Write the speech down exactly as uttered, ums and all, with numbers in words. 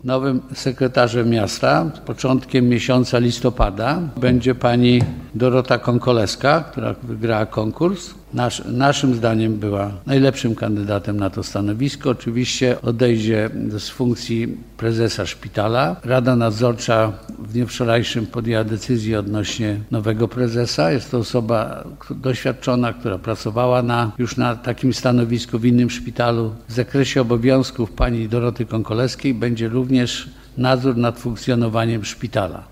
Nowym sekretarzem miasta z początkiem miesiąca listopada będzie pani Dorota Konkoleska, która wygrała konkurs. Nasz, naszym zdaniem była najlepszym kandydatem na to stanowisko. Oczywiście odejdzie z funkcji prezesa szpitala. Rada nadzorcza w dniu wczorajszym podjęła decyzję odnośnie nowego prezesa. Jest to osoba doświadczona, która pracowała na, już na takim stanowisku w innym szpitalu. W zakresie obowiązków pani Doroty Konkoleskiej będzie również nadzór nad funkcjonowaniem szpitala.